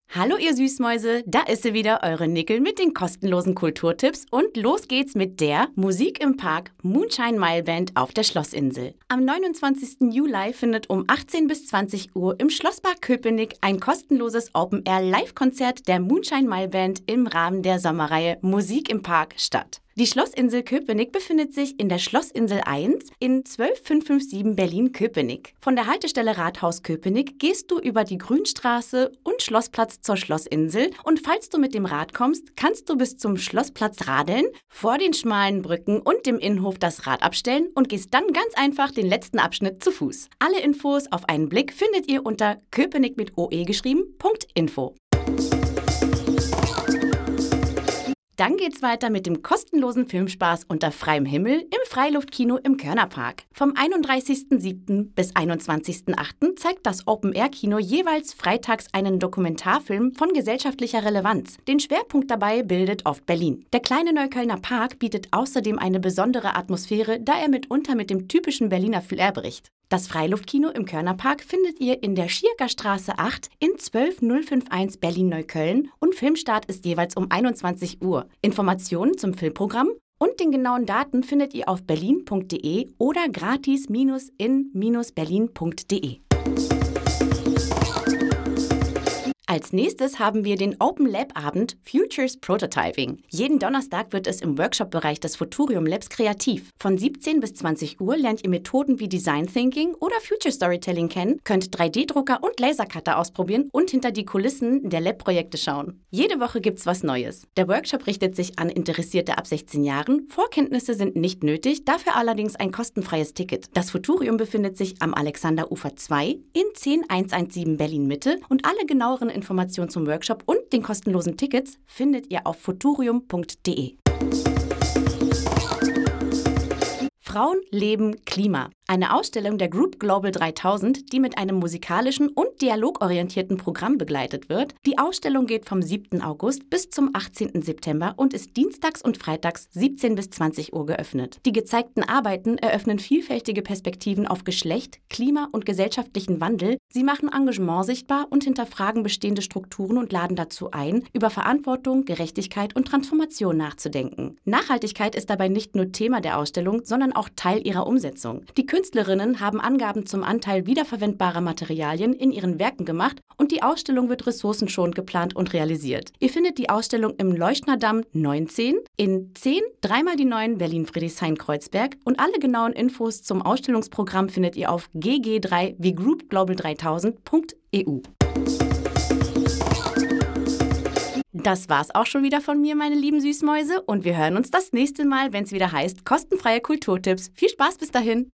Hallo ihr Süßmäuse, da ist sie wieder, eure Nickel mit den kostenlosen Kulturtipps und los geht's mit der Musik im Park Moonshine Mile Band auf der Schlossinsel. Am 29. Juli findet um 18 bis 20 Uhr im Schlosspark Köpenick ein kostenloses Open-Air-Live-Konzert der Moonshine Mile Band im Rahmen der Sommerreihe Musik im Park statt. Die Schlossinsel Köpenick befindet sich in der Schlossinsel 1 in 12557 Berlin-Köpenick. Von der Haltestelle Rathaus Köpenick gehst du über die Grünstraße und Schlossplatz zur Schlossinsel und falls du mit dem Rad kommst, kannst du bis zum Schlossplatz radeln, vor den schmalen Brücken und dem Innenhof das Rad abstellen und gehst dann ganz einfach den letzten Abschnitt zu Fuß. Alle Infos auf einen Blick findet ihr unter köpenick mit OE geschrieben.info. Dann geht's weiter mit dem kostenlosen Filmspaß unter freiem Himmel im Freiluftkino im Körnerpark. Vom 31.07. bis 21.08. zeigt das Open-Air-Kino jeweils freitags einen Dokumentarfilm von gesellschaftlicher Relevanz. Den Schwerpunkt dabei bildet oft Berlin. Der kleine Neuköllner Park bietet außerdem eine besondere Atmosphäre, da er mitunter mit dem typischen Berliner Flair bricht. Das Freiluftkino im Körnerpark findet ihr in der Schierger Straße 8 in 12051 Berlin-Neukölln und Filmstart ist jeweils um 21 Uhr. Informationen zum Filmprogramm und den genauen Daten findet ihr auf berlin.de oder gratis-in-berlin.de. Als nächstes haben wir den Open Lab Abend Futures Prototyping. Jeden Donnerstag wird es im Workshop-Bereich des Futurium Labs kreativ. Von 17 bis 20 Uhr lernt ihr Methoden wie Design Thinking oder Future Storytelling kennen, könnt 3D-Drucker und Lasercutter ausprobieren und hinter die Kulissen der Lab-Projekte schauen. Jede Woche gibt's was Neues. Der Workshop richtet sich an Interessierte ab 16 Jahren. Vorkenntnisse sind nicht nötig, dafür allerdings ein kostenfreies Ticket. Das Futurium befindet sich am Alexanderufer 2 in 10117 Berlin-Mitte und alle genaueren Informationen zum Workshop und den kostenlosen Tickets findet ihr auf futurium.de. Frauen, Leben, Klima. Eine Ausstellung der Group Global 3000, die mit einem musikalischen und dialogorientierten Programm begleitet wird. Die Ausstellung geht vom 7. August bis zum 18. September und ist dienstags und freitags 17 bis 20 Uhr geöffnet. Die gezeigten Arbeiten eröffnen vielfältige Perspektiven auf Geschlecht, Klima und gesellschaftlichen Wandel. Sie machen Engagement sichtbar und hinterfragen bestehende Strukturen und laden dazu ein, über Verantwortung, Gerechtigkeit und Transformation nachzudenken. Nachhaltigkeit ist dabei nicht nur Thema der Ausstellung, sondern auch Teil ihrer Umsetzung. Die Künstlerinnen haben Angaben zum Anteil wiederverwendbarer Materialien in ihren Werken gemacht und die Ausstellung wird ressourcenschonend geplant und realisiert. Ihr findet die Ausstellung im Leuchtnerdamm 19 in 10 3x die 9 Berlin-Friedrichshain-Kreuzberg und alle genauen Infos zum Ausstellungsprogramm findet ihr auf gg3 wie Group Global 3000.eu. Das war's auch schon wieder von mir, meine lieben Süßmäuse, und wir hören uns das nächste Mal, wenn es wieder heißt kostenfreie Kulturtipps. Viel Spaß bis dahin!